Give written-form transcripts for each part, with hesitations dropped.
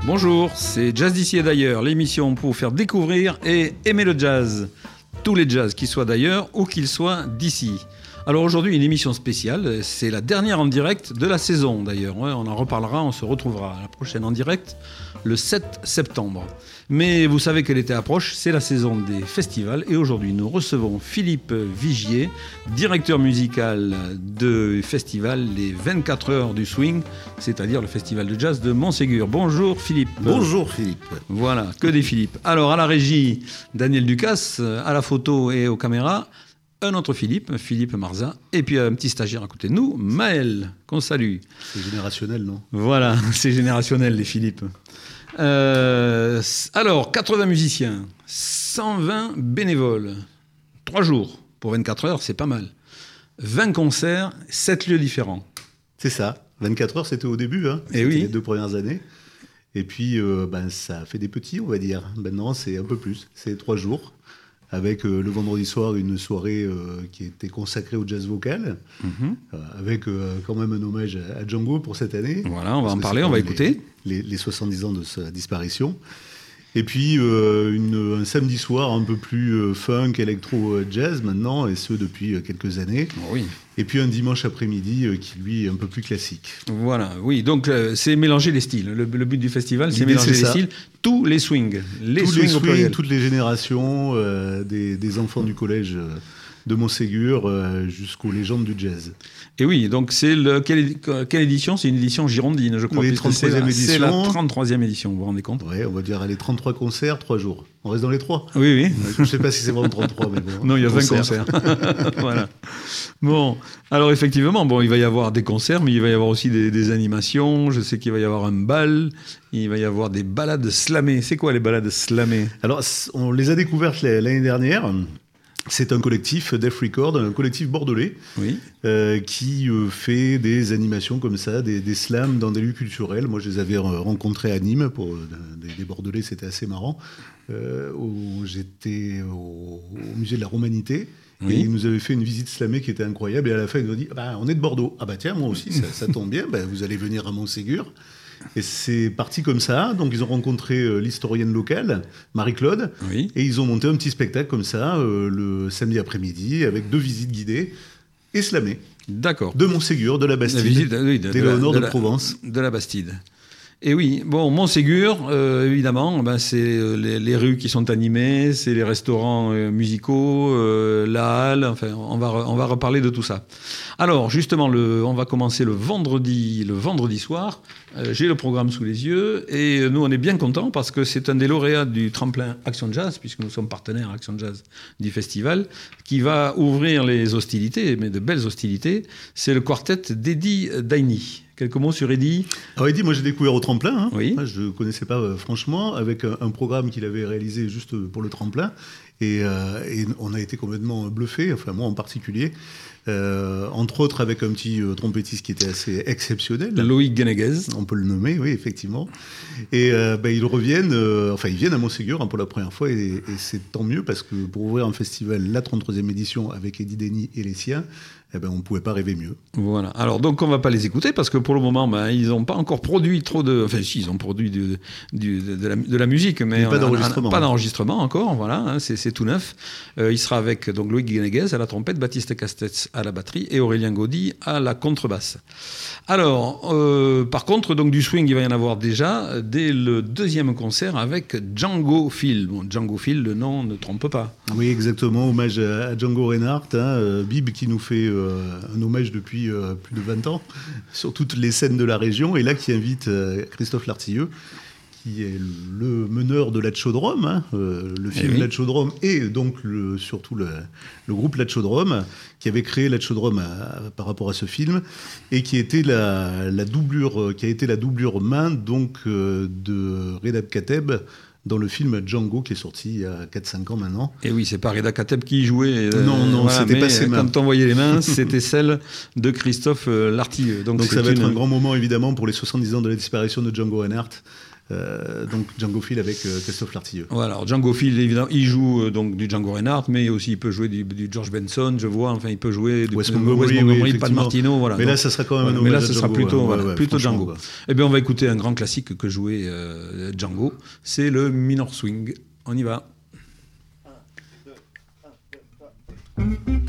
Bonjour, c'est Jazz d'ici et d'ailleurs, l'émission pour vous faire découvrir et aimer le jazz. Tous les jazz, qu'ils soient d'ailleurs ou qu'ils soient d'ici. Alors aujourd'hui, une émission spéciale, c'est la dernière en direct de la saison d'ailleurs. On en reparlera, on se retrouvera la prochaine en direct le 7 septembre. Mais vous savez que l'été approche, c'est la saison des festivals et aujourd'hui nous recevons Philippe Vigier, directeur musical du festival Les 24 heures du swing, c'est-à-dire le festival de jazz de Montségur. Bonjour Philippe. Bonjour Philippe. Voilà, que des Philippe. Alors à la régie, Daniel Ducasse, à la photo et aux caméras, un autre Philippe, Philippe Marza, et puis un petit stagiaire à côté de nous, Maël, qu'on salue. C'est générationnel, non ? Voilà, c'est générationnel les Philippe. Alors, 80 musiciens, 120 bénévoles, 3 jours pour 24 heures, c'est pas mal. 20 concerts, 7 lieux différents. C'est ça, 24 heures c'était au début, hein. C'était oui. Les 2 premières années. Et puis ça fait des petits, on va dire. Maintenant c'est un peu plus, c'est 3 jours. Avec le vendredi soir une soirée qui était consacrée au jazz vocal, avec quand même un hommage à Django pour cette année. Voilà, on va en parler, on va écouter. Les 70 ans de sa disparition. Et puis un samedi soir un peu plus funk, électro-jazz maintenant, et ce depuis quelques années. Oui. Et puis un dimanche après-midi qui lui est un peu plus classique. Voilà, oui, donc c'est mélanger les styles. Le but du festival, c'est mélanger les styles, tous les swings. Tous les swings, toutes les générations, des enfants du collège de Montségur jusqu'aux légendes du jazz. Et oui, donc c'est quelle édition ? C'est une édition girondine, je crois. Oui, 33e édition. C'est la 33e édition, vous vous rendez compte ? Oui, on va dire, allez, 33 concerts, 3 jours. On reste dans les 3 ? Oui. Je ne sais pas si c'est vraiment 33, mais bon. Non, il y a 20 concerts. Voilà. Bon, alors effectivement, il va y avoir des concerts, mais il va y avoir aussi des animations. Je sais qu'il va y avoir un bal, il va y avoir des balades slamées. C'est quoi les balades slamées ? Alors, on les a découvertes l'année dernière. C'est un collectif, Def Record, un collectif bordelais, qui fait des animations comme ça, des slams dans des lieux culturels. Moi, je les avais rencontrés à Nîmes, pour des Bordelais, c'était assez marrant. Où j'étais au musée de la Romanité, et ils nous avaient fait une visite slamée qui était incroyable. Et à la fin, ils nous ont dit on est de Bordeaux. Ah bah tiens, moi aussi, ça tombe bien, vous allez venir à Montségur. Et c'est parti comme ça. Donc, ils ont rencontré l'historienne locale, Marie-Claude, et ils ont monté un petit spectacle comme ça, le samedi après-midi, avec 2 visites guidées et slamées. D'accord. De Montségur, de la Bastide, d'Éléonore de Provence. De la Bastide. Et oui, Montségur, évidemment, c'est les rues qui sont animées, c'est les restaurants musicaux, la halle, enfin, on va reparler de tout ça. Alors, justement, on va commencer le vendredi soir. J'ai le programme sous les yeux et nous, on est bien contents parce que c'est un des lauréats du tremplin Action Jazz, puisque nous sommes partenaires Action Jazz du festival, qui va ouvrir les hostilités, mais de belles hostilités. C'est le quartet d'Eddie Daini. Quelques mots sur Eddie ? Alors Eddie, moi j'ai découvert au tremplin. Oui. Moi, je ne connaissais pas franchement, avec un programme qu'il avait réalisé juste pour le tremplin. Et on a été complètement bluffés, enfin moi en particulier. Entre autres avec un petit trompettiste qui était assez exceptionnel. Loïc Guénéguez. On peut le nommer, oui, effectivement. Et ils viennent à Montségur pour la première fois, et c'est tant mieux parce que pour ouvrir un festival, la 33e édition, avec Eddie Daini et les siens, on ne pouvait pas rêver mieux. Voilà. Alors, donc, on ne va pas les écouter parce que pour le moment, ils n'ont pas encore produit trop de... Enfin, si, ils ont produit de la musique, mais pas d'enregistrement. Pas d'enregistrement encore, voilà, c'est tout neuf. Il sera avec donc, Loïc Guénéguez à la trompette, Baptiste Castets à la batterie et Aurélien Gaudy à la contrebasse. Alors, par contre, donc, du swing, il va y en avoir déjà dès le 2e concert avec Django Phil. Bon, Django Phil, le nom ne trompe pas. Oui, exactement, hommage à Django Reinhardt, Bib qui nous fait un hommage depuis plus de 20 ans sur toutes les scènes de la région, et là qui invite Christophe Lartilleux, qui est le meneur de l'Atchodrome, le film L'Atchodrome, et donc surtout le groupe L'Atchodrome, qui avait créé L'Atchodrome par rapport à ce film, et qui était la doublure main donc de Reda Kateb dans le film Django qui est sorti il y a 4-5 ans maintenant. Et oui, c'est pas Reda Kateb qui jouait. Non, voilà, c'était pas ses mains. Quand on voyait les mains, c'était celle de Christophe Lartilleux. Donc ça va être un grand moment évidemment pour les 70 ans de la disparition de Django Reinhardt. Donc Django File avec Christophe Lartilleux. Voilà, alors Django File, évidemment, il joue donc du Django Reinhardt, mais aussi il peut jouer du George Benson, je vois, enfin il peut jouer du Wes Montgomery, Pan Martino, voilà. Mais là, ça sera quand même un mais là, hommage ce à sera Django, plutôt Django. Eh bien, on va écouter un grand classique que jouait Django, c'est le Minor Swing. On y va. 1, 2, 1, 2, 3.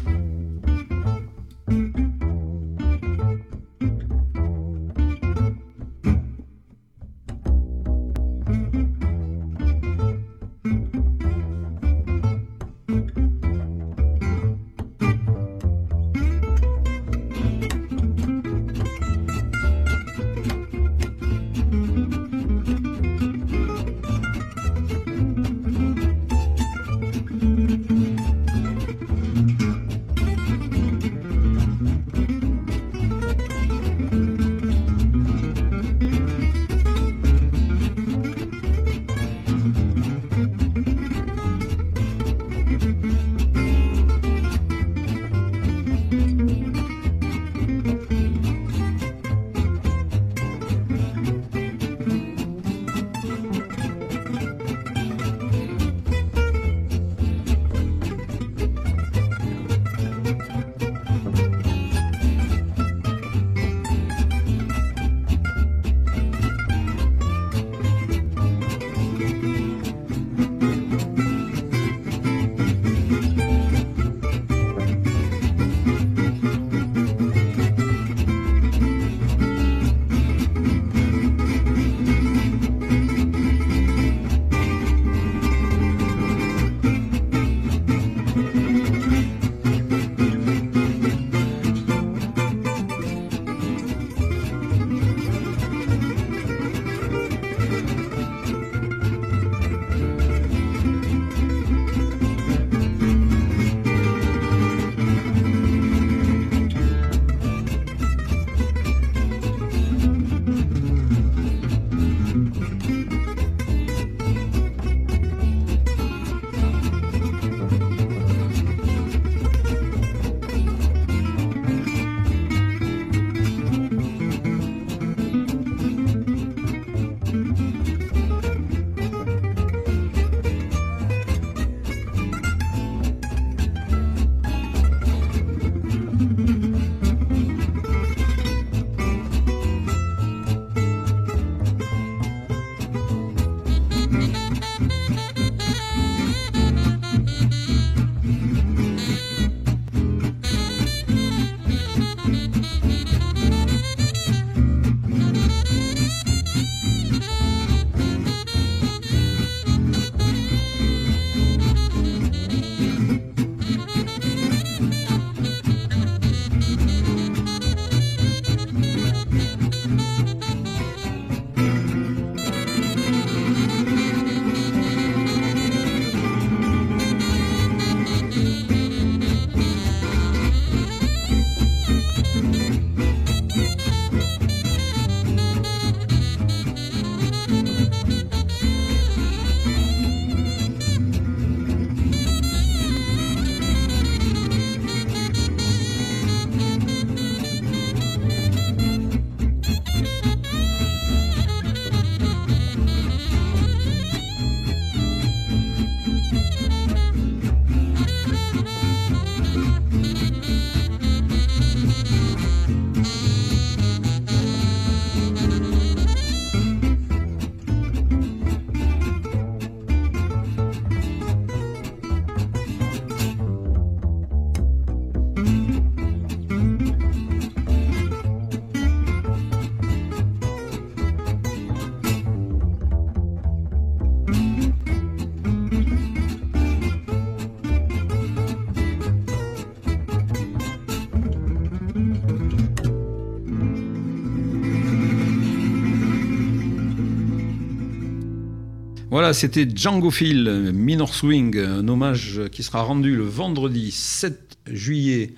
Voilà, c'était Django File, Minor Swing, un hommage qui sera rendu le vendredi 7 juillet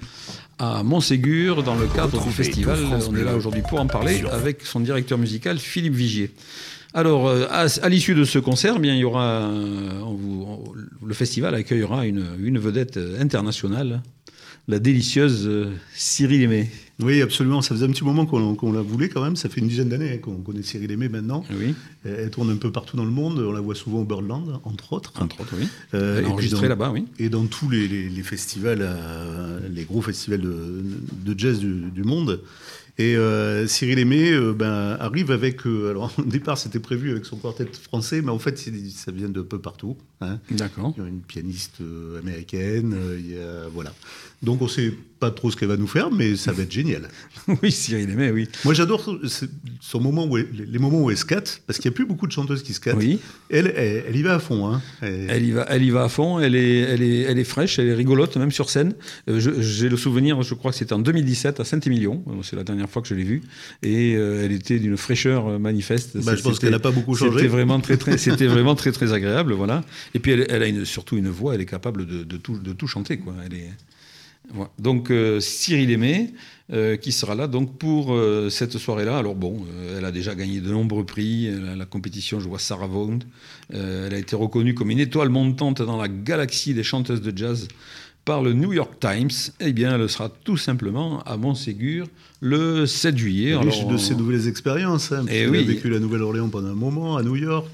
à Montségur dans le cadre du festival. On est là aujourd'hui pour en parler avec son directeur musical Philippe Vigier. Alors, à l'issue de ce concert, bien, il y aura, le festival accueillera une vedette internationale, la délicieuse Cyril Aimé. Oui, absolument. Ça faisait un petit moment qu'on la voulait quand même. Ça fait une dizaine d'années qu'on connaît Cyril Aimé maintenant. Oui. Elle tourne un peu partout dans le monde. On la voit souvent au Birdland, entre autres. Entre autres, oui. Elle est enregistrée là-bas, oui. Et dans tous les festivals, les gros festivals de jazz du monde. Et Cyril Aimé arrive avec... alors, au départ, c'était prévu avec son quartet français, mais en fait, ça vient de peu partout. Hein. D'accord. Il y a une pianiste américaine, voilà. Donc, on ne sait pas trop ce qu'elle va nous faire, mais ça va être génial. Oui, Cyril Aimé, oui. Moi, j'adore les moments où elle scatte, parce qu'il n'y a plus beaucoup de chanteuses qui scattent. Oui. Elle y va à fond. Hein. Elle y va à fond, elle est fraîche, elle est rigolote, même sur scène. J'ai le souvenir, je crois que c'était en 2017 à Saint-Émilion, c'est la dernière fois que je l'ai vue, et elle était d'une fraîcheur manifeste. Je pense qu'elle n'a pas beaucoup changé. C'était vraiment très très agréable, voilà. Et puis elle a surtout une voix, elle est capable de tout chanter, quoi. Voilà. Donc Cyril Aimé qui sera là donc pour cette soirée-là. Alors bon, elle a déjà gagné de nombreux prix. La compétition, je vois Sarah Vaughan. Elle a été reconnue comme une étoile montante dans la galaxie des chanteuses de jazz par le New York Times. Eh bien, elle sera tout simplement à Montségur le 7 juillet. Riche de ses nouvelles expériences. Hein, elle a vécu la Nouvelle-Orléans pendant un moment, à New York.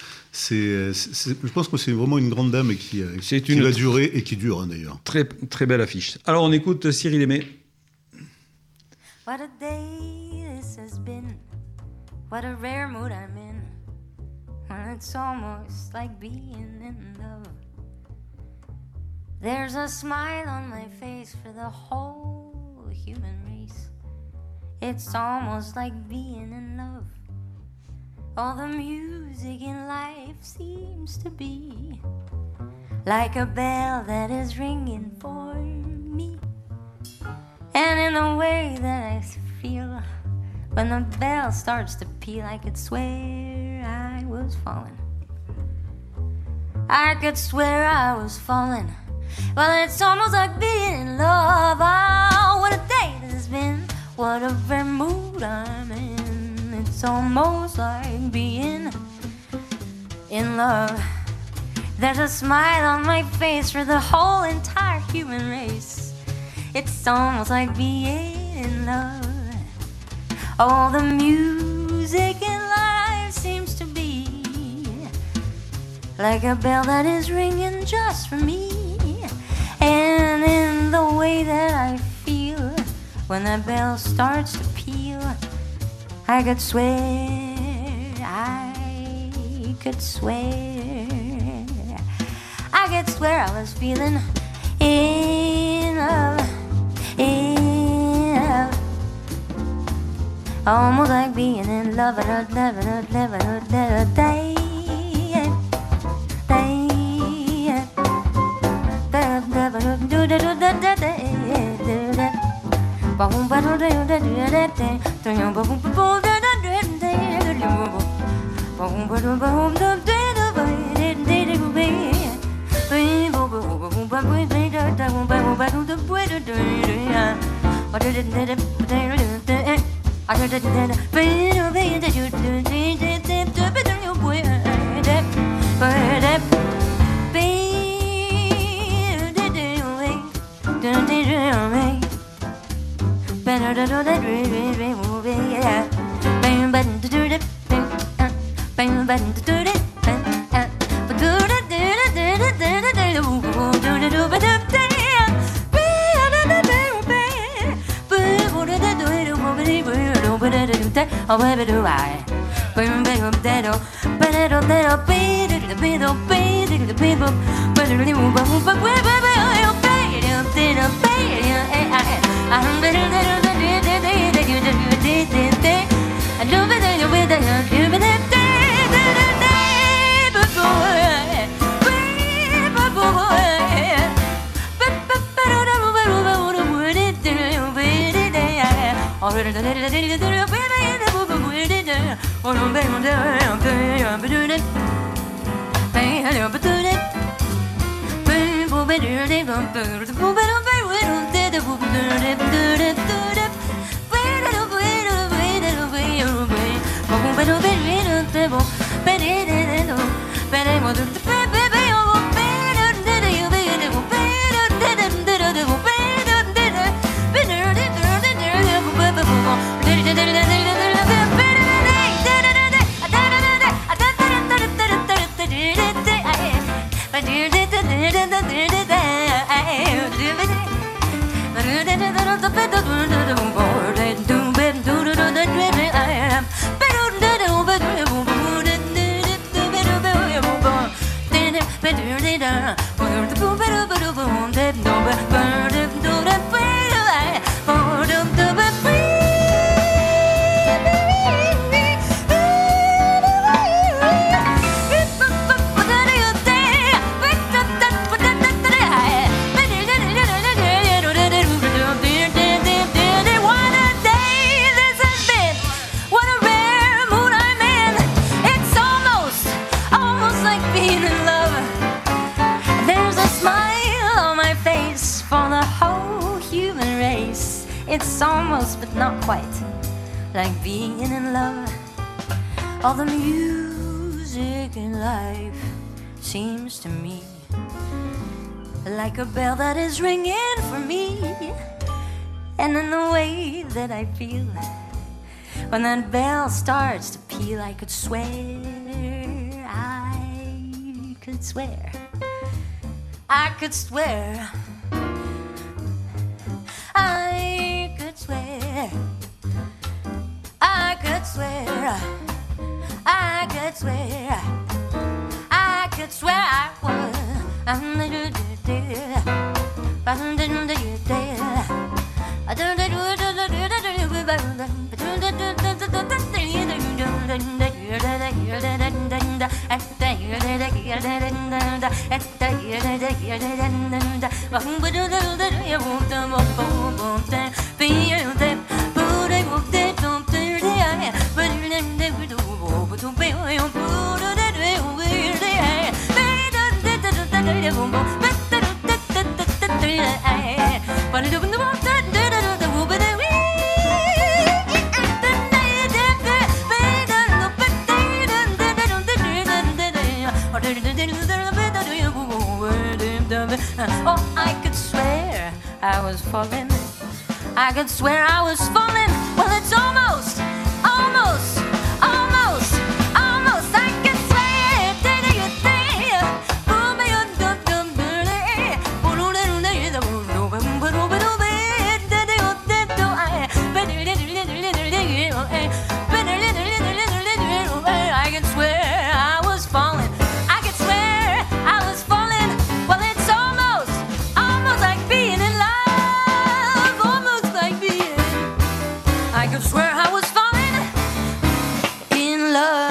Je pense que c'est vraiment une grande dame qui va durer et qui dure, hein, d'ailleurs. Très, très belle affiche. Alors, on écoute Cyril Aimé. What a day this has been. What a rare mood I'm in. When it's almost like being in love. There's a smile on my face for the whole human race. It's almost like being in love. All the music in life seems to be like a bell that is ringing for me. And in the way that I feel when the bell starts to peal, I could swear I was falling. I could swear I was falling. Well, it's almost like being in love. Oh, what a day this has been. What a rare mood I'm in. It's almost like being in love. There's a smile on my face for the whole entire human race. It's almost like being in love. All the music in life seems to be like a bell that is ringing just for me. And in the way that I feel when that bell starts to peal, I could swear I was feeling in love, almost like being in love. It's almost, but not quite, like being in love. All the music in life seems to me like a bell that is ringing for me. And in the way that I feel when that bell starts to peal, I could swear, I could swear, I could swear, I could swear, I could swear, I could swear, I could swear I would. Oh, I could swear I was falling. I could swear I was falling. Well, it's almost, almost, almost, almost. I could swear. I could swear I was falling. I could swear I was falling. Well, it's almost, almost like being in love. Almost like being. I could swear I was falling in love.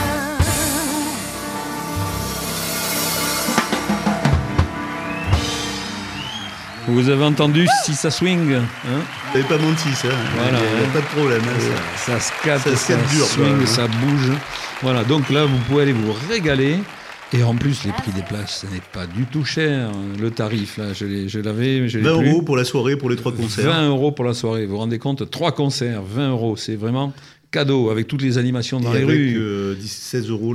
Vous avez entendu si ça swing, hein? Vous n'avez pas menti, ça. Voilà, il n'y a pas de problème. Hein, ça scatte, ça dur, swing, quoi. ça bouge. Voilà, donc là, vous pouvez aller vous régaler. Et en plus, les prix des places, ce n'est pas du tout cher. Le tarif, là, je l'avais, mais je l'ai 20 plus. € pour la soirée, pour les 3 concerts. 20 € pour la soirée. Vous vous rendez compte, 3 concerts, 20 €. C'est vraiment cadeau, avec toutes les animations dans et les avec, rues. 16 €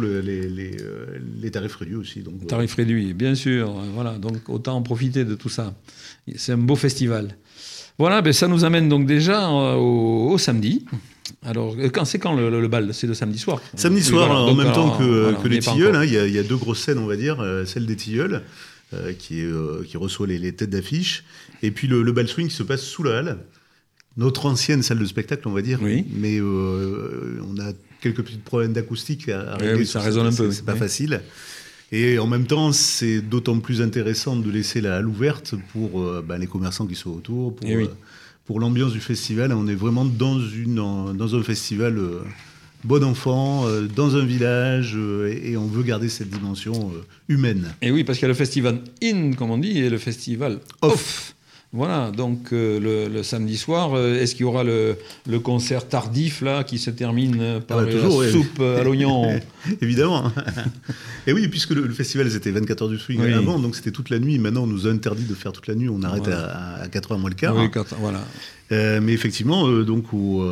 les tarifs réduits aussi. Donc, Tarif réduit, bien sûr. Voilà, donc autant en profiter de tout ça. C'est un beau festival. Voilà, ben ça nous amène donc déjà au samedi. Alors, c'est quand le bal? C'est le samedi soir. Samedi Oui, soir, voilà. en Donc, même temps voilà, que on les n'y est pas Tilleuls. encore. Hein, il y a 2 grosses scènes, on va dire. Celle des Tilleuls, qui reçoit les têtes d'affiche. Et puis le bal swing qui se passe sous la halle. Notre ancienne salle de spectacle, on va dire. Oui. Mais on a quelques petits problèmes d'acoustique à régler. Oui, ça résonne un peu. C'est pas oui. facile. Et en même temps, c'est d'autant plus intéressant de laisser la halle ouverte pour les commerçants qui sont autour, pour l'ambiance du festival. On est vraiment dans un festival bon enfant, dans un village, et on veut garder cette dimension humaine. Et oui, parce qu'il y a le festival in, comme on dit, et le festival off. Voilà, donc le samedi soir, est-ce qu'il y aura le concert tardif là qui se termine par la soupe à l'oignon? Évidemment. Et oui, puisque le festival c'était 24 heures du swing avant, donc c'était toute la nuit. Maintenant, on nous a interdit de faire toute la nuit. On arrête à 4h moins le quart. Oui, voilà. Mais effectivement, donc au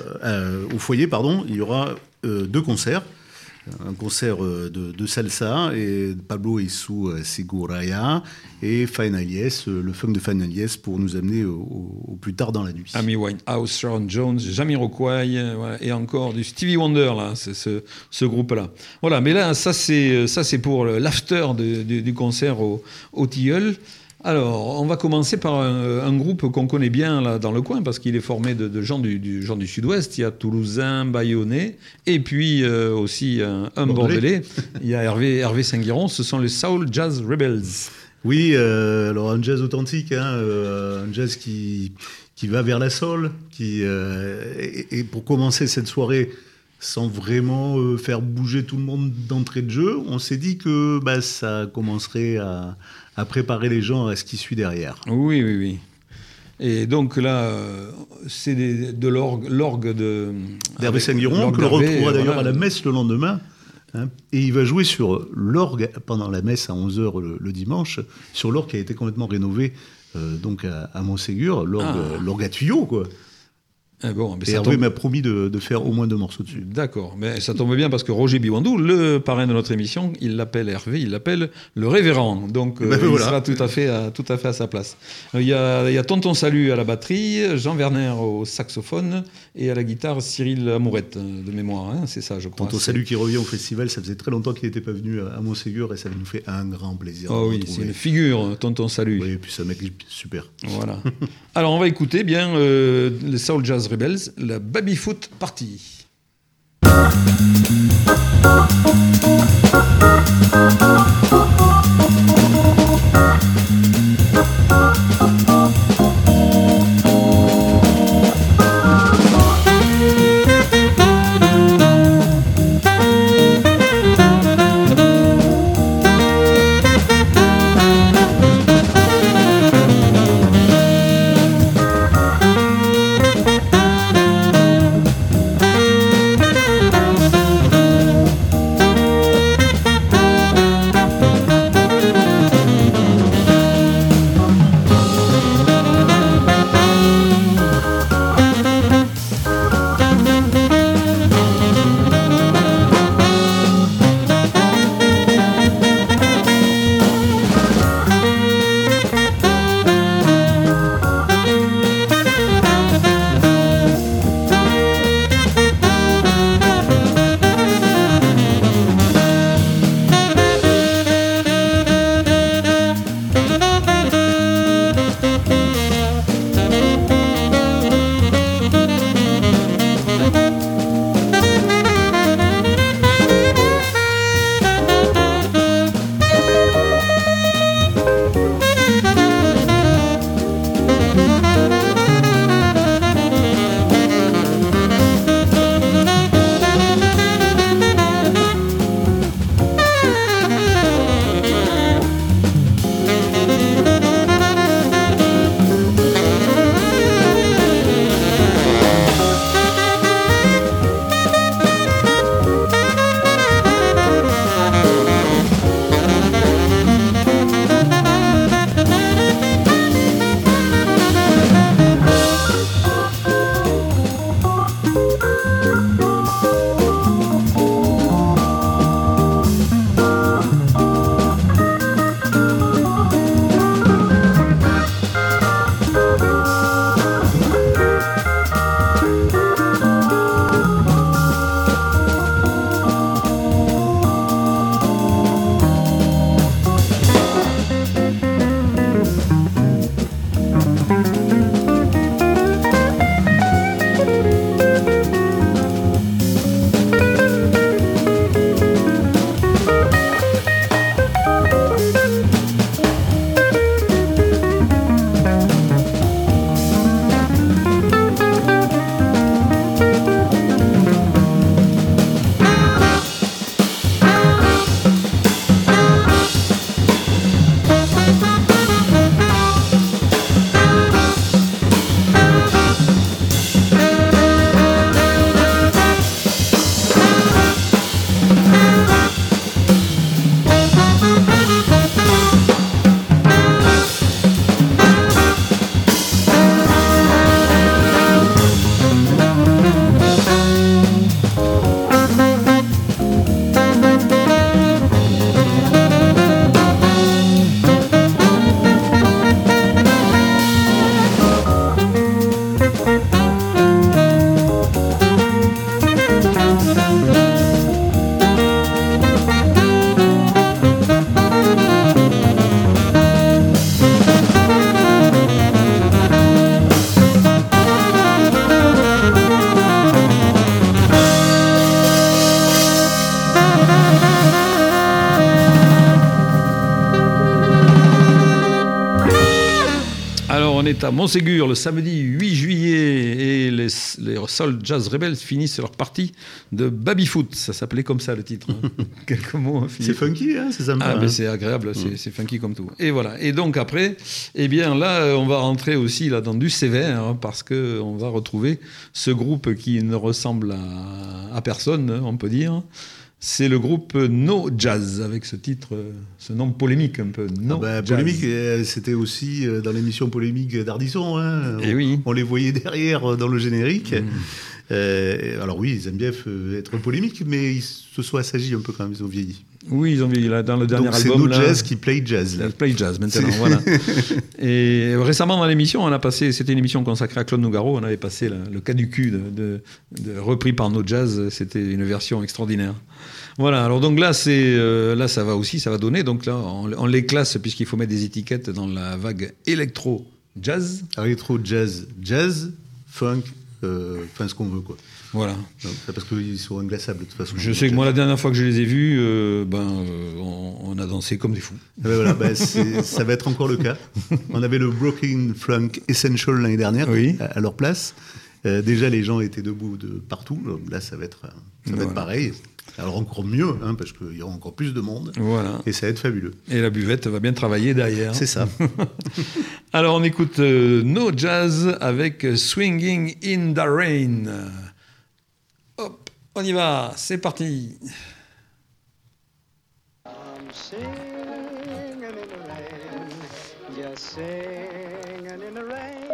foyer, il y aura 2 concerts. Un concert de salsa et Pablo Isu Seguraya et Final Yes, le funk de Final Yes pour nous amener au plus tard dans la nuit. Amy Winehouse, Sharon Jones, Jamiroquai, voilà, et encore du Stevie Wonder là, c'est ce groupe-là. Voilà, mais là ça c'est pour l'after du concert au Tilleul. Alors, on va commencer par un groupe qu'on connaît bien là, dans le coin, parce qu'il est formé de gens du sud-ouest. Il y a Toulousain, Bayonnais, et puis aussi un Bordelais. Il y a Hervé Saint-Guiron. Ce sont les Soul Jazz Rebels. Oui, alors un jazz authentique, un jazz qui va vers la soul, et pour commencer cette soirée sans vraiment faire bouger tout le monde d'entrée de jeu, on s'est dit que ça commencerait à préparer les gens à ce qui suit derrière. Oui. Et donc là, c'est de l'orgue d'Hervé Saint-Guiron, que l'on retrouvera d'ailleurs à la messe le lendemain. Et il va jouer sur l'orgue pendant la messe à 11h le dimanche, sur l'orgue qui a été complètement rénové donc à Montségur, l'orgue à tuyaux, quoi. Bon, et Hervé m'a promis de faire au moins 2 morceaux dessus. D'accord, mais ça tombe bien parce que Roger Biwandou, le parrain de notre émission, il l'appelle Hervé, il l'appelle le révérend, donc il sera tout à fait à sa place. Il y a Tonton Salut à la batterie, Jean Werner au saxophone et à la guitare Cyril Amourette de mémoire, c'est ça je crois. Tonton Salut qui revient au festival, ça faisait très longtemps qu'il n'était pas venu à Montségur et ça nous fait un grand plaisir. Oh oui, c'est une figure, Tonton Salut. Oui, et puis c'est un mec super. Voilà. Alors on va écouter bien les Soul Jazz Rebels, la Babyfoot Party. est à Montségur le samedi 8 juillet et les Soul Jazz Rebels finissent leur partie de Babyfoot. Ça s'appelait comme ça le titre. Quelques mots. C'est funky, hein, c'est sympa. Mais c'est agréable, c'est funky comme tout. Et voilà. Et donc après, eh bien là, on va rentrer aussi là dans du sévère hein, parce que on va retrouver ce groupe qui ne ressemble à personne, on peut dire. C'est le groupe No Jazz, avec ce titre, ce nom polémique un peu. Polémique, c'était aussi dans l'émission polémique d'Ardisson. Hein. On les voyait derrière dans le générique. Alors oui, ils aiment bien être polémiques, mais ils se sont assagis un peu quand même, ils ont vieilli. Oui, ils ont vieilli. Là, dans le dernier album. C'est No Jazz qui play jazz. Là. Play jazz maintenant, voilà. Et récemment dans l'émission, on a passé, c'était une émission consacrée à Claude Nougaro, on avait passé le cas du cul repris par No Jazz, c'était une version extraordinaire. Voilà, alors donc là, là ça va donner, donc là on les classe puisqu'il faut mettre des étiquettes dans la vague électro-jazz. Électro-jazz, jazz, funk, enfin ce qu'on veut quoi. Voilà. C'est parce qu'ils sont inglassables de toute façon. Je sais que moi, la dernière fois que je les ai vus, on a dansé comme des fous. Voilà, ça va être encore le cas. On avait le Broken Funk Essential l'année dernière à leur place. Déjà, les gens étaient debout de partout. Donc là, ça va être pareil. Alors encore mieux, hein, parce qu'il y aura encore plus de monde. Voilà. Et ça va être fabuleux. Et la buvette va bien travailler derrière. C'est ça. Alors, on écoute No Jazz avec Swinging in the Rain. Hop, on y va, c'est parti. I'm singing in the rain, just singing in the rain.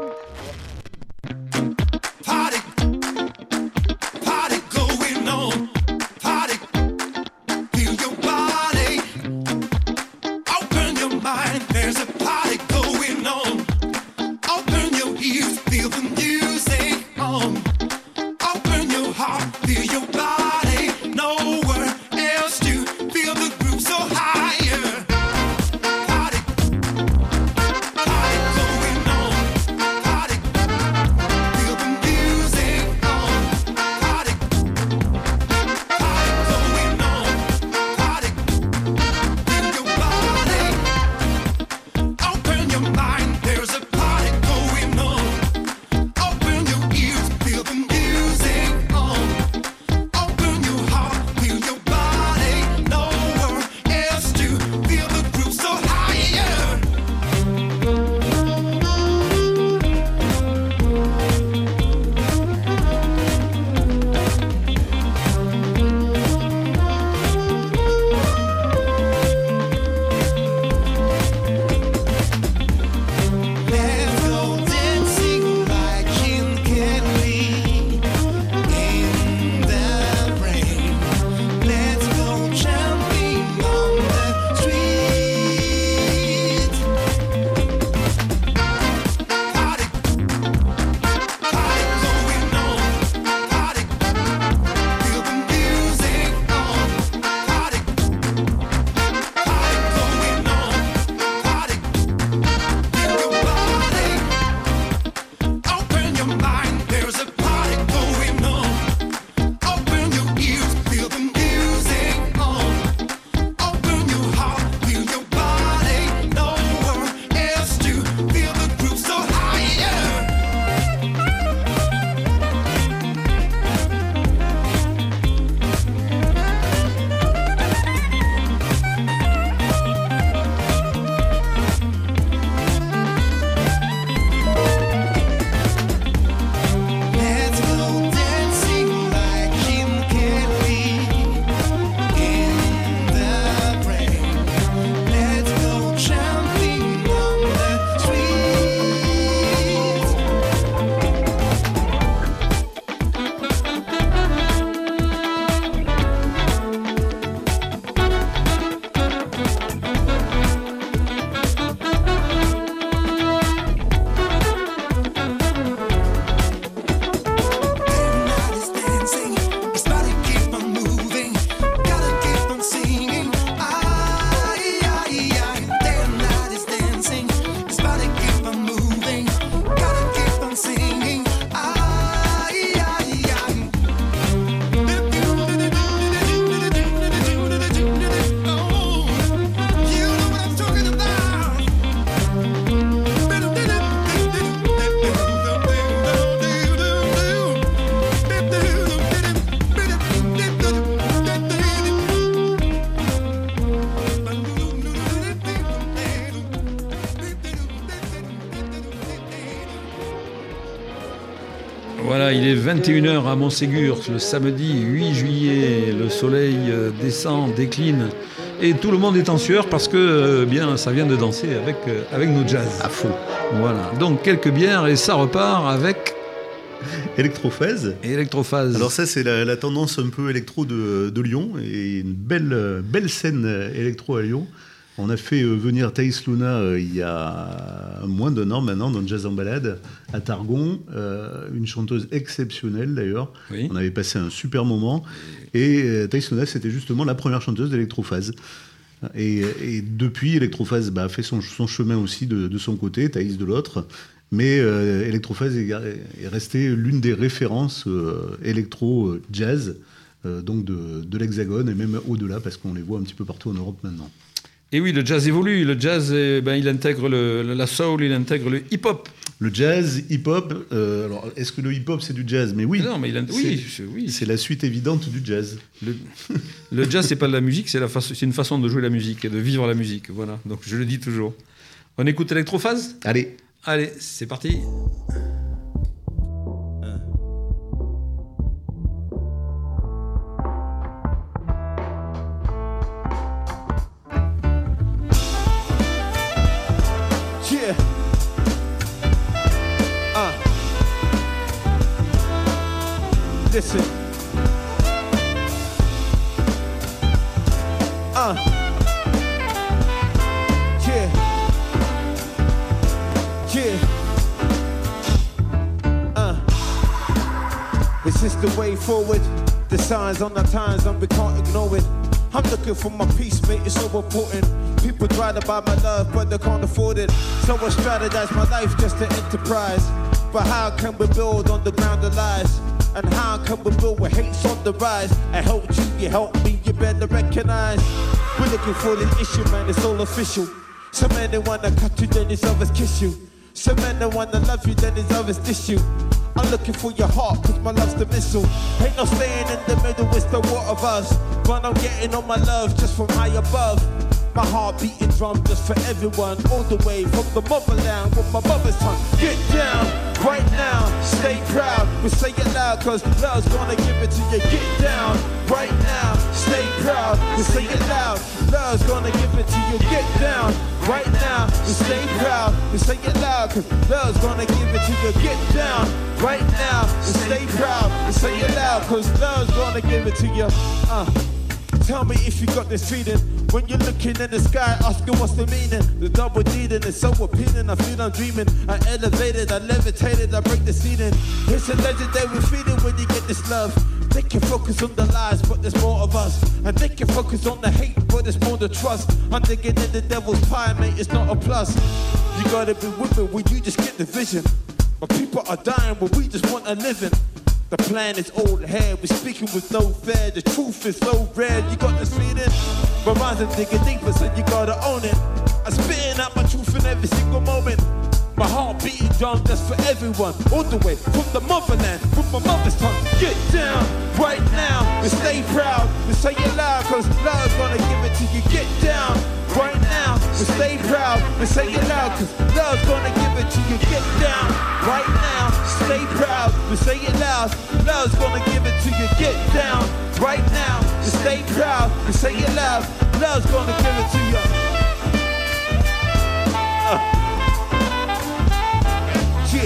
Party, party going on. Party, feel your body. Open your mind, there's a party going on. Open your ears, feel the music on. Open your heart, feel your body. Nowhere else to feel the groove so higher. Party, Voilà, il est 21h à Montségur, le samedi 8 juillet. Le soleil descend, décline. Et tout le monde est en sueur parce que bien, ça vient de danser avec nos jazz. À fond. Voilà, donc quelques bières et ça repart avec... Électrophase. Électrophase. Alors ça, c'est la tendance un peu électro de Lyon. Et une belle scène électro à Lyon. On a fait venir Thaïs Luna il y a moins d'un an maintenant dans Jazz en Balade à Targon, une chanteuse exceptionnelle d'ailleurs. Oui. On avait passé un super moment et Thaïs Luna c'était justement la première chanteuse d'Electrophase. Et depuis, Electrophase a fait son chemin aussi de son côté, Thaïs de l'autre. Mais Electrophase est restée l'une des références électro-jazz donc de l'Hexagone et même au-delà parce qu'on les voit un petit peu partout en Europe maintenant. Et oui, le jazz évolue. Le jazz, il intègre la soul, il intègre le hip-hop. Le jazz, hip-hop. Alors, est-ce que le hip-hop c'est du jazz? Mais oui. Non, mais oui. C'est la suite évidente du jazz. Le jazz, c'est pas de la musique, c'est une façon de jouer la musique et de vivre la musique. Voilà. Donc je le dis toujours. On écoute Electrophase? Allez, c'est parti. Yeah. Listen. Yeah. Yeah. Is this the way forward? The signs on the times and we can't ignore it. I'm looking for my peace, mate, it's so important. People try to buy my love, but they can't afford it. So I strategize my life just to enterprise. But how can we build on the ground of lies? And how can we build with hate's on the rise? I helped you, you helped me, you better recognize. We're looking for this issue, man, it's all official. Some men they wanna cut you, then it's others kiss you. Some men they wanna love you, then it's others diss you. I'm looking for your heart, cause my love's the missile. Ain't no staying in the middle, it's the war of us. But I'm getting all my love just from high above. My heart beating drum just for everyone. All the way from the motherland with my mother's tongue. Get down, right now, stay proud. We say it loud cause love's gonna give it to you. Get down, right now, stay proud. We say it loud, love's gonna give it to you. Get down, right now, we stay proud. We say it loud cause love's gonna give it to you. Get down, right now, we stay proud. We say it loud cause love's gonna give it to you. Tell me if you got this feeling. When you're looking in the sky, asking what's the meaning. The double deeding is so appealing, I feel I'm dreaming. I elevated, I levitated, I break the ceiling. It's a legendary feeling when you get this love. They can focus on the lies, but there's more of us. And they can focus on the hate, but there's more to trust. I'm digging in the devil's pie, mate, it's not a plus. You gotta be with me when you just get the vision. But people are dying when we just want a living. The plan is old hair, we're speaking with no fear. The truth is so rare, you got this feeling. My mind's are digging deeper, so you gotta own it. I'm spitting out my truth in every single moment. My heart beating drum just for everyone. All the way from the motherland, from my mother's tongue. Get down, right now, and stay proud. And say it loud, cause love's gonna give it to you. Get down, right now, and stay proud. And say it loud, cause love's gonna give it to you. Get down, right now, stay proud. And say it loud, love's gonna give it to you. Get down, right now, and stay proud. And say it loud, love's gonna give it to you. Yeah.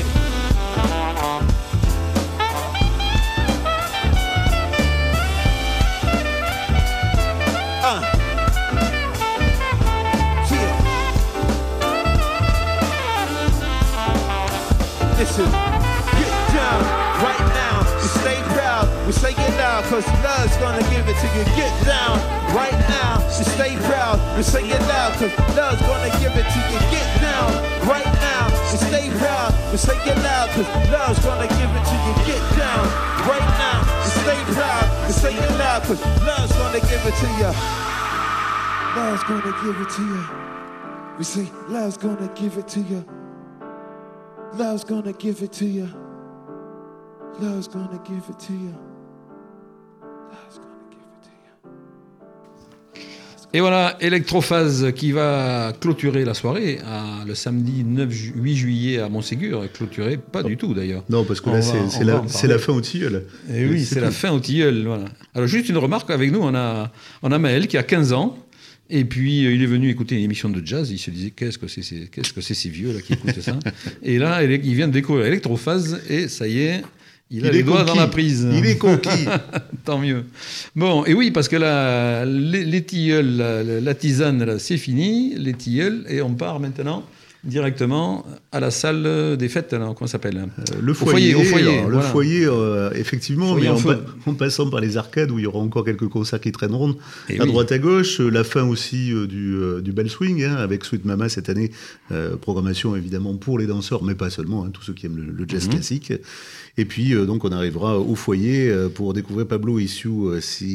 Listen, get down right now and stay proud. We say it loud cause love's gonna give it to you. Get down right now and stay proud. We say it loud cause love's gonna give it to you. Get down right now and stay proud. We say it loud cause love's gonna give it to you. Get down right now and stay proud. We say it loud cause love's gonna give it to you. Love's gonna give it to you. We say love's gonna give it to you. Love's gonna give it to you. Love's gonna give it to you. Love's gonna give it to you. Love's Et voilà, Electrophase qui va clôturer la soirée le samedi 8 juillet à Montségur. Clôturer, pas du tout d'ailleurs. Non, parce que là, c'est la fin au tilleul. Et oui, c'est la fin au tilleul. Voilà. Alors, juste une remarque, avec nous, on a Maël qui a 15 ans. Et puis, il est venu écouter une émission de jazz. Il se disait, qu'est-ce que c'est ces vieux là qui écoutent ça. Et là, il vient de découvrir Electrophase et ça y est, il a les doigts dans la prise. Il est conquis. Tant mieux. Bon, et oui, parce que là, les tilleuls, la tisane, là, c'est fini, les tilleuls, et on part maintenant directement à la salle des fêtes, alors, comment ça s'appelle Le foyer. Au foyer, alors, voilà. Le foyer, effectivement, Foyer en passant par les arcades où il y aura encore quelques concerts qui traîneront Et à oui. droite à gauche. La fin aussi du Bell Swing, avec Sweet Mama cette année. Programmation évidemment pour les danseurs, mais pas seulement, tous ceux qui aiment le jazz classique. Et puis, donc, on arrivera au foyer pour découvrir Pablo Issou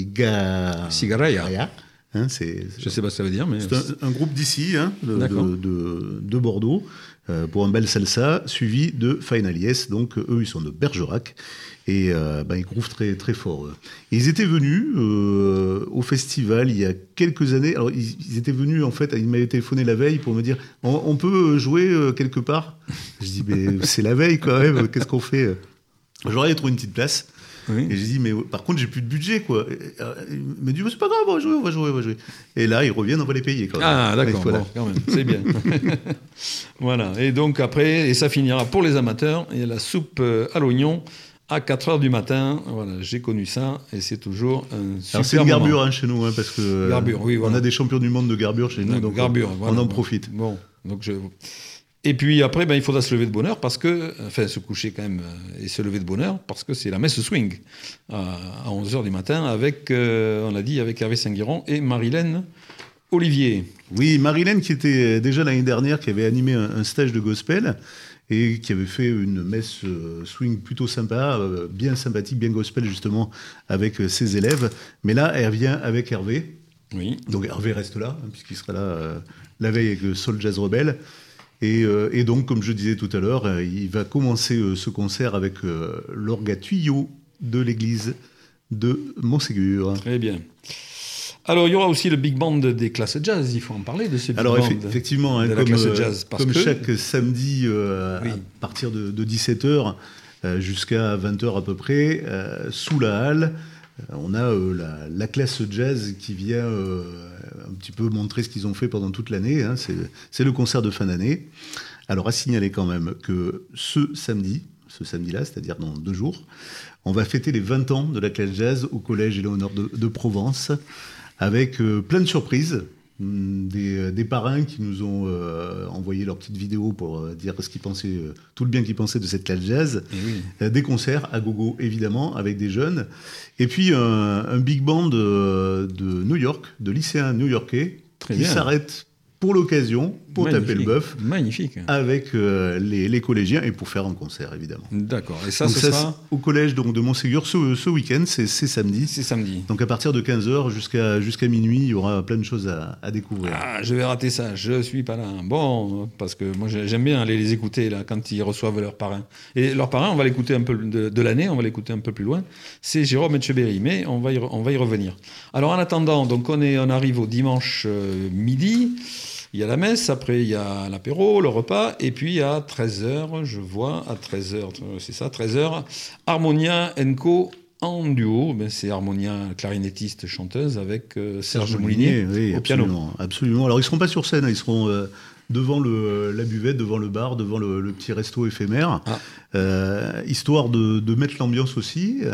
Cigaraya. Je ne sais pas ce que ça veut dire, mais... C'est un groupe d'ici, de Bordeaux, pour un bel salsa, suivi de Final Yes. Donc, eux, ils sont de Bergerac. Et ils groovent très, très fort. Et ils étaient venus au festival il y a quelques années. Alors, ils étaient venus, en fait, ils m'avaient téléphoné la veille pour me dire « On peut jouer quelque part ?» Je dis « Mais c'est la veille, quand même, qu'est-ce qu'on fait ?» J'aurais trouvé une petite place. Oui. Et j'ai dit, mais par contre, j'ai plus de budget, quoi. Il m'a dit, c'est pas grave, on va jouer. Et là, ils reviennent, on va les payer, quand même. Ah, d'accord, voilà. bon, quand même, c'est bien. Voilà, et donc après, et ça finira pour les amateurs, il y a la soupe à l'oignon à 4h du matin. Voilà, j'ai connu ça, et c'est toujours un super Alors, c'est une garbure moment. Chez nous, parce que oui, voilà. On a des champions du monde de garbure chez nous, donc on en profite. Bon, donc Et puis après, il faudra se lever de bonne heure se coucher quand même et se lever de bonne heure parce que c'est la messe swing à 11h du matin avec, on l'a dit, avec Hervé Saint-Guiron et Marilène Olivier. Oui, Marilène qui était déjà l'année dernière, qui avait animé un stage de gospel et qui avait fait une messe swing plutôt sympa, bien sympathique, bien gospel justement, avec ses élèves. Mais là, elle vient avec Hervé. Oui. Donc Hervé reste là, puisqu'il sera là la veille avec Soul Jazz Rebelle. Et donc, comme je disais tout à l'heure, il va commencer ce concert avec l'orgue à tuyau de l'église de Montségur. Très bien. Alors, il y aura aussi le big band des classes jazz. Il faut en parler de ce big band effectivement, de la classe jazz. Comme chaque samedi, à partir de 17h jusqu'à 20h à peu près, sous la halle, on a la classe jazz qui vient un petit peu montrer ce qu'ils ont fait pendant toute l'année. C'est le concert de fin d'année. Alors, à signaler quand même que ce samedi-là, c'est-à-dire dans 2 jours, on va fêter les 20 ans de la classe jazz au Collège Éléonore de Provence, avec plein de surprises. Des parrains qui nous ont envoyé leur petite vidéo pour dire ce qu'ils pensaient, tout le bien qu'ils pensaient de cette classe jazz. Des concerts à gogo, évidemment, avec des jeunes. Et puis un big band de New York, de lycéens new-yorkais, qui s'arrêtent pour l'occasion, pour taper le bœuf. Magnifique. Avec les collégiens et pour faire un concert, évidemment. D'accord. Et ça, sera au collège de Montségur ce week-end, c'est samedi. C'est samedi. Donc à partir de 15h jusqu'à minuit, il y aura plein de choses à découvrir. Ah, je vais rater ça, je suis pas là. Bon, parce que moi j'aime bien aller les écouter là, quand ils reçoivent leurs parrains. Et leurs parrains, on va l'écouter un peu de l'année, on va l'écouter un peu plus loin. C'est Jérôme Etcheberry, mais on va y revenir. Alors en attendant, donc on arrive au dimanche midi. Il y a la messe, après il y a l'apéro, le repas, et puis à 13h, je vois, à 13h, c'est ça, 13h, Harmonia Co en duo. C'est Harmonia, clarinettiste, chanteuse, avec Serge Moulinier au piano. Absolument. Alors ils ne seront pas sur scène, ils seront devant la buvette, devant le bar, devant le petit resto éphémère, histoire de mettre l'ambiance aussi,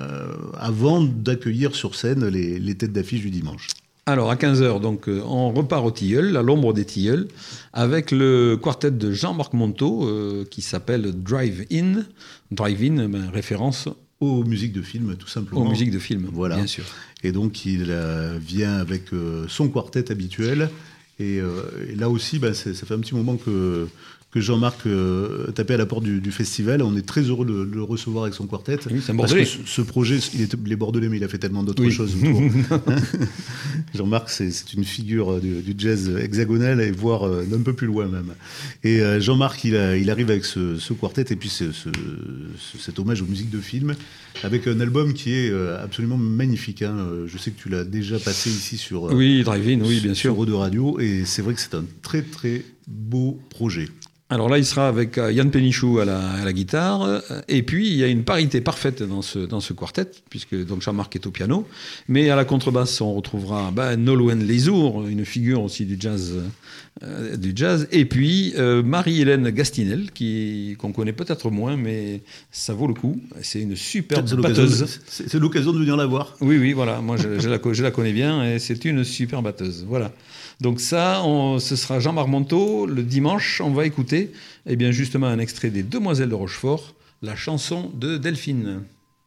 avant d'accueillir sur scène les têtes d'affiche du dimanche. Alors, à 15h, donc, on repart au Tilleul, à l'ombre des Tilleuls, avec le quartet de Jean-Marc Monteau, qui s'appelle Drive-In. Drive-In, référence aux musiques de film, tout simplement. Aux musiques de film, voilà. Bien sûr. Et donc, il vient avec son quartet habituel. Et là aussi, ça fait un petit moment que Jean-Marc tapait à la porte du festival. On est très heureux de le recevoir avec son quartet. Oui, c'est un Bordelais. Parce que ce projet, il est Bordelais, mais il a fait tellement d'autres choses autour. Jean-Marc, c'est une figure du jazz hexagonal et voire d'un peu plus loin même. Et Jean-Marc, il arrive avec ce quartet et puis cet hommage aux musiques de film avec un album qui est absolument magnifique. Hein. Je sais que tu l'as déjà passé ici sur oui, Drive-In, oui, bien sûr. Sur Eau de Radio, et c'est vrai que c'est un très très beau projet. Alors là, il sera avec Yann Pénichou à la guitare, et puis il y a une parité parfaite dans ce quartet, puisque donc Jean-Marc est au piano, mais à la contrebasse, on retrouvera Nolwenn Lezour, une figure aussi du jazz, et puis Marie-Hélène Gastinel, qu'on connaît peut-être moins, mais ça vaut le coup. C'est une superbe batteuse. C'est l'occasion de venir la voir. Oui, voilà. Moi, je la connais bien, et c'est une super batteuse. Voilà. Donc ça, ce sera Jean-Marc Monteau. Le dimanche, on va écouter justement un extrait des Demoiselles de Rochefort, la chanson de Delphine.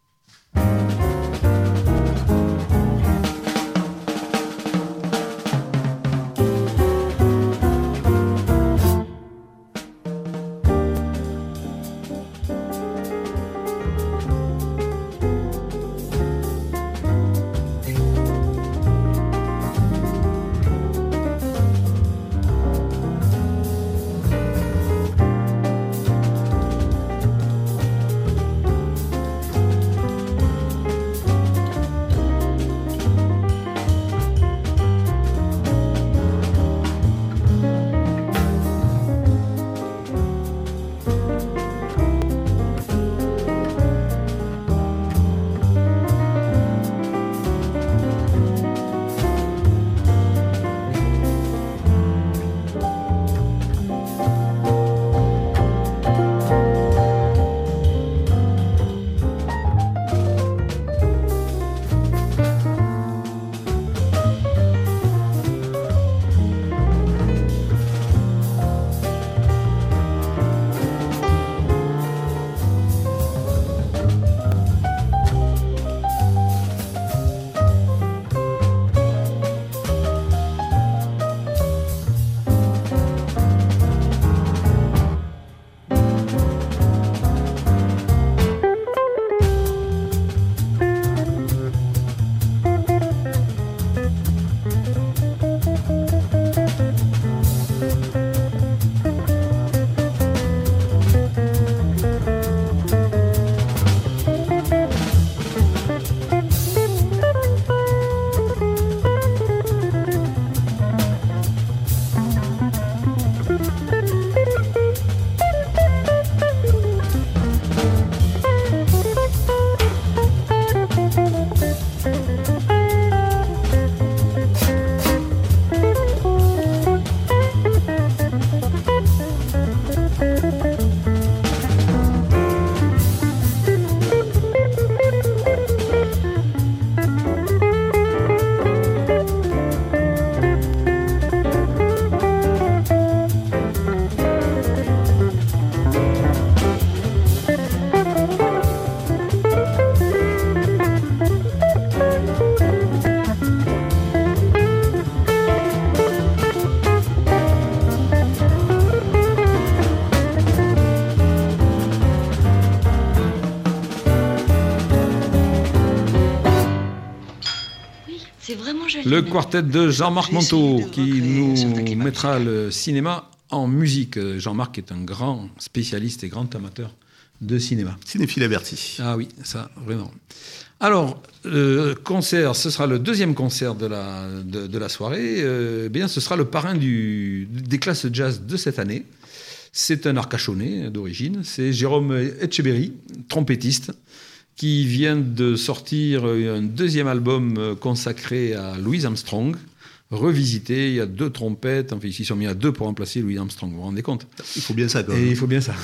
Le quartet de Jean-Marc Monteau qui nous mettra le cinéma en musique. Jean-Marc est un grand spécialiste et grand amateur de cinéma. Cinéphile averti. Ah oui, ça, vraiment. Alors, concert, ce sera le deuxième concert de la soirée. Ce sera le parrain des classes jazz de cette année. C'est un Arcachonnais d'origine. C'est Jérôme Etcheberry, trompettiste, qui vient de sortir un deuxième album consacré à Louis Armstrong, revisité. Il y a 2 trompettes, enfin, ils s'y sont mis à 2 pour remplacer Louis Armstrong, vous vous rendez compte? Il faut bien ça, quand même. Et il faut bien ça.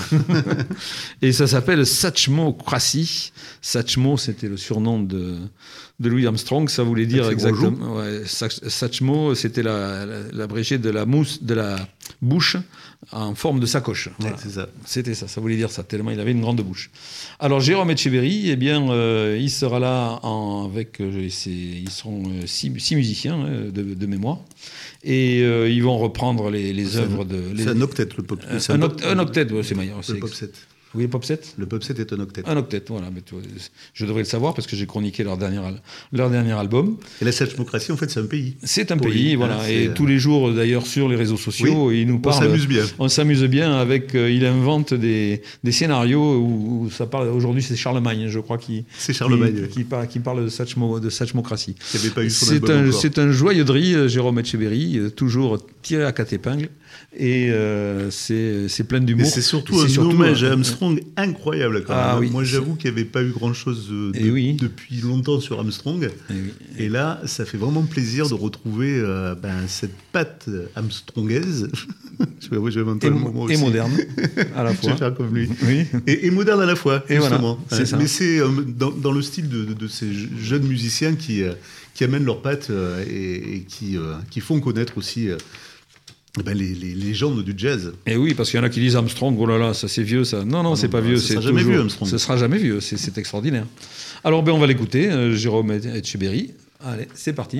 Et ça s'appelle Satchmo-Cracy. Satchmo, c'était le surnom de Louis Armstrong, ça voulait dire exactement. Ouais, Satchmo, c'était l'abrégé de la bouche en forme de sacoche. Voilà. Ouais, c'est ça. C'était ça, ça voulait dire ça, tellement il avait une grande bouche. Alors Jérôme Etcheberry, il sera là ils seront 6 musiciens de mémoire, et ils vont reprendre les œuvres de... C'est un octet, le pop. Un octet, ouais, c'est meilleur. Le pop set. Oui, le Pop 7 Le Pop 7 est un octet. Un octet, voilà. Mais je devrais le savoir parce que j'ai chroniqué leur dernier album. Et la Satchmocratie, en fait, c'est un pays. C'est un pays, voilà. Et tous les jours, d'ailleurs, sur les réseaux sociaux, il nous parle. On s'amuse bien. On s'amuse bien avec. Il invente des scénarios où ça parle. Aujourd'hui, c'est Charlemagne, je crois, qui parle de Satchmocratie. Qui n'avait pas eu son album encore. C'est un joyeuderie, Jérôme Etcheberry, toujours tiré à quatre épingles. Et c'est plein d'humour. Et c'est surtout un hommage à Armstrong incroyable. Quand même. Oui, moi, j'avoue qu'il n'y avait pas eu grand-chose depuis longtemps sur Armstrong. Et là, ça fait vraiment plaisir de retrouver cette patte armstrongaise. je vais inventer le mot aussi. Et moderne, à la fois. Je vais faire comme lui. Oui. Et moderne à la fois, et justement. Voilà, c'est ça. Mais c'est dans le style de ces jeunes musiciens qui amènent leurs pattes et qui font connaître aussi... les légendes du jazz. Et oui, parce qu'il y en a qui disent Armstrong, oh là là, ça c'est vieux, ça. Non, c'est pas vieux. Ce sera jamais vieux, Armstrong. Ce sera jamais vieux, c'est extraordinaire. Alors, on va l'écouter, Jérôme Etcheberry. Allez, c'est parti.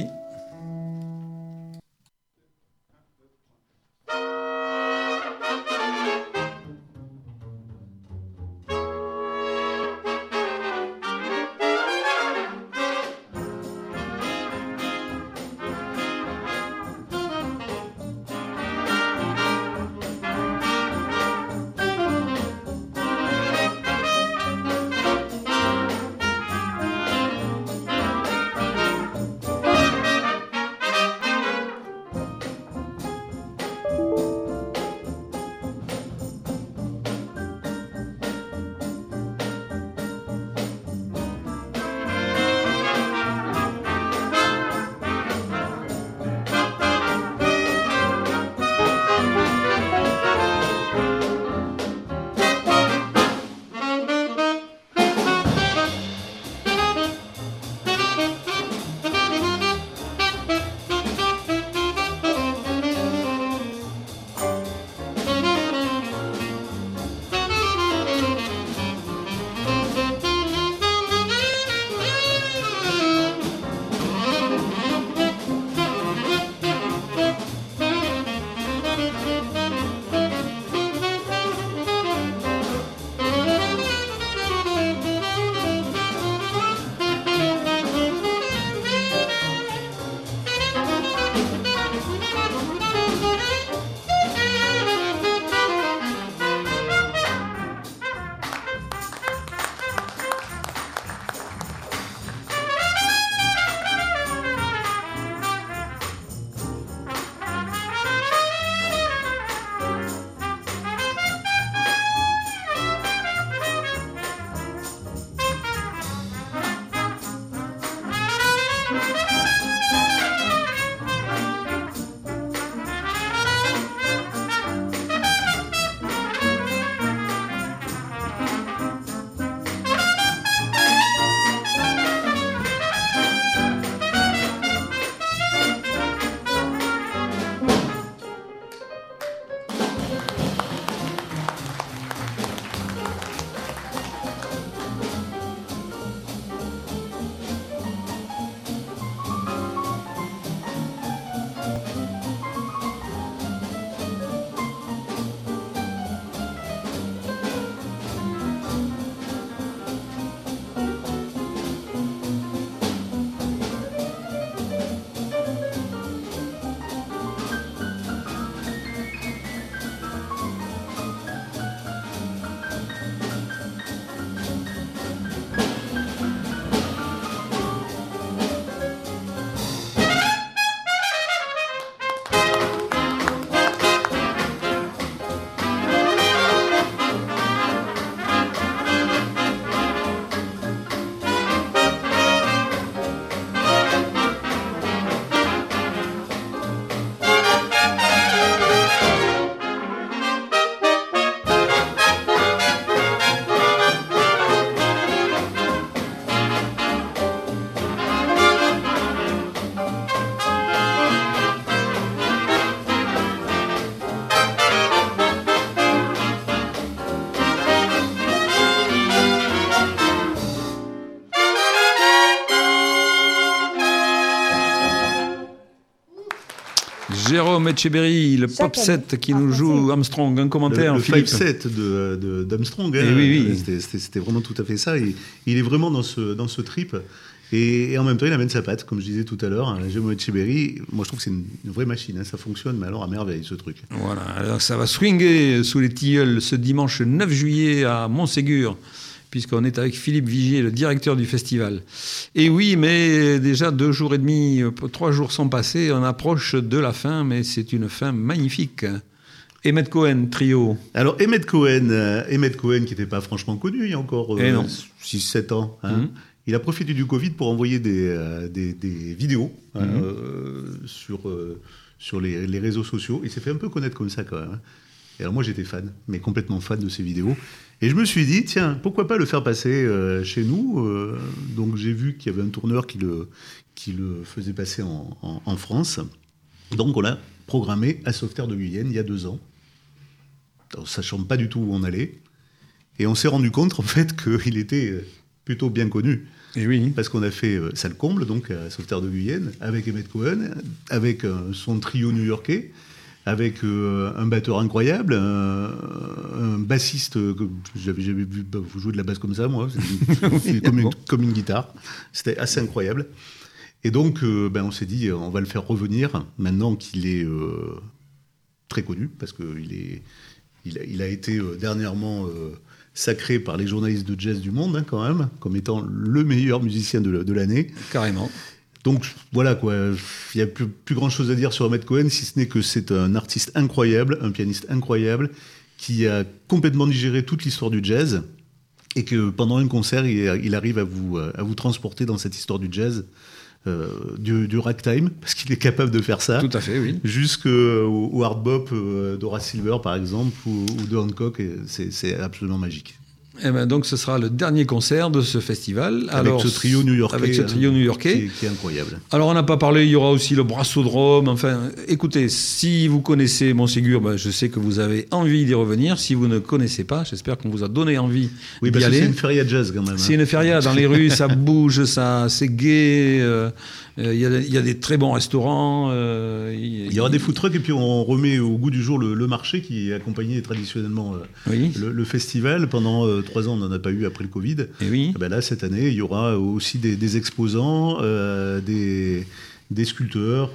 Jérôme Etcheberry, le pop set qui nous joue Armstrong. Un commentaire, le Philippe. 5-7 d'Armstrong, hein, oui. C'était vraiment tout à fait ça. Il est vraiment dans ce trip. Et en même temps, il amène sa patte, comme je disais tout à l'heure. Jérôme Etcheberry, moi je trouve que c'est une vraie machine. Hein, ça fonctionne, mais alors à merveille ce truc. Voilà, alors ça va swinger sous les tilleuls ce dimanche 9 juillet à Montségur, puisqu'on est avec Philippe Vigier, le directeur du festival. Et oui, mais déjà 2 jours et demi, 3 jours sont passés, on approche de la fin, mais c'est une fin magnifique. Emmett Cohen, trio. Alors Emmett Cohen qui n'était pas franchement connu il y a encore 6-7 ans. Hein. Il a profité du Covid pour envoyer des vidéos sur les réseaux sociaux. Il s'est fait un peu connaître comme ça quand même. Et alors moi j'étais fan, mais complètement fan de ces vidéos. Et je me suis dit, tiens, pourquoi pas le faire passer chez nous. Donc j'ai vu qu'il y avait un tourneur qui le faisait passer en France. Donc on l'a programmé à Sauveterre de Guyenne il y a 2 ans, en sachant pas du tout où on allait. Et on s'est rendu compte en fait qu'il était plutôt bien connu. Et oui. Parce qu'on a fait Salle Comble, donc à Sauveterre de Guyenne, avec Emmett Cohen, avec son trio new-yorkais, avec un batteur incroyable, un bassiste que j'avais jamais vu vous jouer de la basse comme ça, moi. C'était comme une guitare. C'était assez incroyable. Et donc, on s'est dit, on va le faire revenir, maintenant qu'il est très connu, parce qu'il a été dernièrement sacré par les journalistes de jazz du monde, hein, quand même, comme étant le meilleur musicien de l'année. Carrément. Donc voilà, quoi. Il n'y a plus grand chose à dire sur Emmett Cohen, si ce n'est que c'est un artiste incroyable, un pianiste incroyable, qui a complètement digéré toute l'histoire du jazz, et que pendant un concert, il arrive à vous transporter dans cette histoire du jazz, du ragtime, parce qu'il est capable de faire ça. Tout à fait, oui. Jusqu'au hard bop d'Horace Silver, par exemple, ou de Hancock, c'est absolument magique. Et ben donc ce sera le dernier concert de ce festival. Avec ce trio new-yorkais. Qui est incroyable. Alors on n'a pas parlé, il y aura aussi le Brassodrome. Enfin, écoutez, si vous connaissez Montségur, je sais que vous avez envie d'y revenir. Si vous ne connaissez pas, j'espère qu'on vous a donné envie d'y aller. C'est une feria jazz quand même. C'est une feria dans les rues, ça bouge, c'est gai. Il y a des très bons restaurants. Il y aura des food trucks et puis on remet au goût du jour le marché qui accompagnait traditionnellement le festival. Pendant 3 ans, on n'en a pas eu après le Covid. Et oui. Et ben là, cette année, il y aura aussi des exposants, des sculpteurs,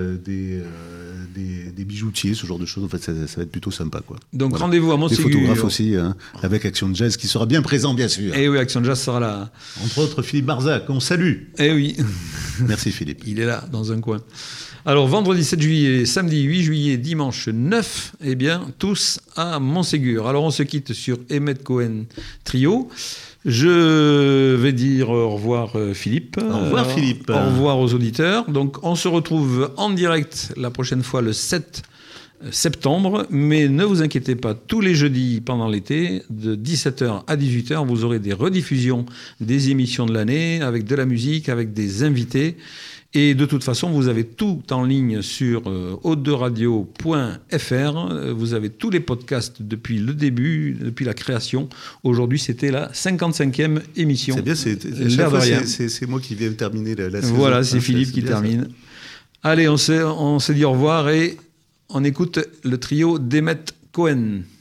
des bijoutiers, ce genre de choses. En fait, ça va être plutôt sympa, quoi. Donc voilà. Rendez-vous à Montségur. Des photographes aussi, hein, avec Action Jazz qui sera bien présent, bien sûr. Et oui, Action Jazz sera là. Entre autres, Philippe Barzac, on salue. Eh oui. Merci Philippe. Il est là, dans un coin. Alors, vendredi 7 juillet, samedi 8 juillet, dimanche 9, eh bien, tous à Montségur. Alors, on se quitte sur Emmett Cohen Trio. Je vais dire au revoir Philippe. Au revoir Philippe. Au revoir aux auditeurs. Donc, on se retrouve en direct la prochaine fois le 7 septembre. Mais ne vous inquiétez pas, tous les jeudis pendant l'été, de 17h à 18h, vous aurez des rediffusions des émissions de l'année avec de la musique, avec des invités. Et de toute façon, vous avez tout en ligne sur haute-de-radio.fr. Vous avez tous les podcasts depuis le début, depuis la création. Aujourd'hui, c'était la 55e émission. C'est bien, c'est moi qui viens de terminer la saison. Voilà, c'est Philippe qui termine. Allez, on s'est dit au revoir et on écoute le trio d'Emmett Cohen.